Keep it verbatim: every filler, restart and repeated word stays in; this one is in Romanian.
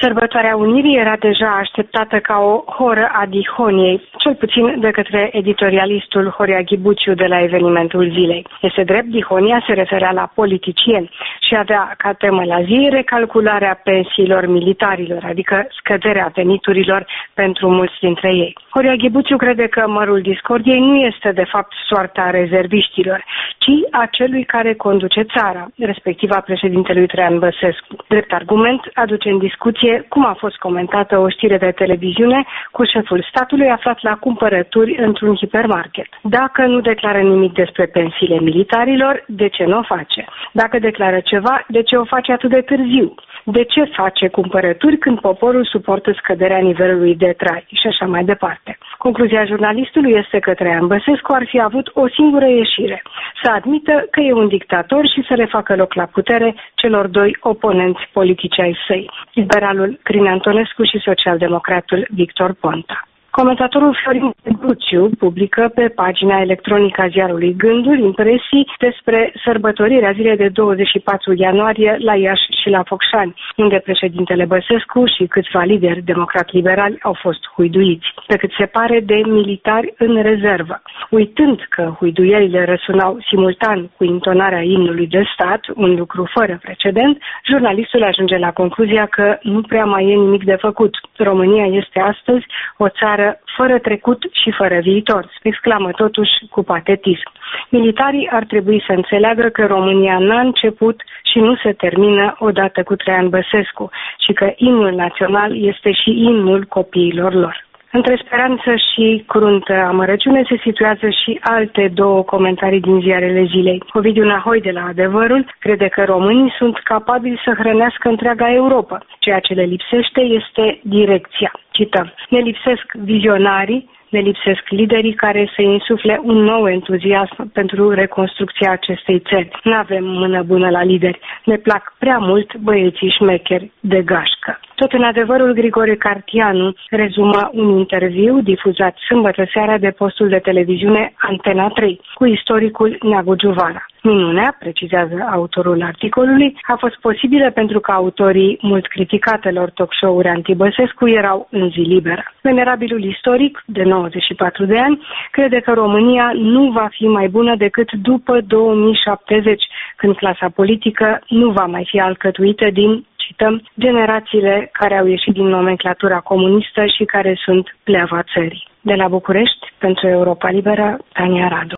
Sărbătoarea Unirii era deja așteptată ca o horă a dihoniei, cel puțin de către editorialistul Horia Ghibuciu de la evenimentul zilei. Este drept, dihonia se referea la politicieni și avea ca temă la zi recalcularea pensiilor militarilor, adică scăderea veniturilor pentru mulți dintre ei. Horia Ghibuciu crede că mărul discordiei nu este de fapt soarta rezerviștilor, ci a celui care conduce țara, respectiv a președintelui Traian Băsescu. Drept argument aduce în discuție cum a fost comentată o știre de televiziune cu șeful statului aflat la cumpărături într-un hipermarket. Dacă nu declară nimic despre pensiile militarilor, de ce nu o face? Dacă declară ceva, de ce o face atât de târziu? De ce face cumpărături când poporul suportă scăderea nivelului de trai și așa mai departe? Concluzia jurnalistului este că Traian Băsescu ar fi avut o singură ieșire, să admită că e un dictator și să le facă loc la putere celor doi oponenți politici ai săi, liberalul Crin Antonescu și socialdemocratul Victor Ponta. Comentatorul Florin Ghibuciu publică pe pagina electronică a ziarului Gândul impresii despre sărbătorirea zilei de douăzeci și patru ianuarie la Iași și la Focșani, unde președintele Băsescu și câțiva lideri democrat-liberali au fost huiduiți, pe cât se pare de militari în rezervă. Uitând că huiduierile răsunau simultan cu intonarea imnului de stat, un lucru fără precedent, jurnalistul ajunge la concluzia că nu prea mai e nimic de făcut. România este astăzi o țară fără trecut și fără viitor, exclamă totuși cu patetism. Militarii ar trebui să înțeleagă că România n-a început și nu se termină odată cu Traian Băsescu și că imnul național este și imnul copiilor lor. Între speranță și cruntă amărăciune se situează și alte două comentarii din ziarele zilei. Ovidiu Nahoi de la Adevărul crede că românii sunt capabili să hrănească întreaga Europa. Ceea ce le lipsește este direcția. Cităm: ne lipsesc vizionarii, ne lipsesc liderii care să insufle un nou entuziasm pentru reconstrucția acestei țări. Nu avem mână bună la lideri. Ne plac prea mult băieții șmecheri de gașcă. Tot în Adevărul, Grigore Cartianu rezumă un interviu difuzat sâmbătă seara de postul de televiziune Antena trei cu istoricul Neagu Giuvara. Minunea, precizează autorul articolului, a fost posibilă pentru că autorii mult criticatelor talk show-uri anti-Băsescu erau în zi liberă. Venerabilul istoric, de nouăzeci și patru de ani, crede că România nu va fi mai bună decât după două mii șaptezeci, când clasa politică nu va mai fi alcătuită din, cităm, generațiile care au ieșit din nomenclatura comunistă și care sunt pleava țării. De la București, pentru Europa Liberă, Tania Radu.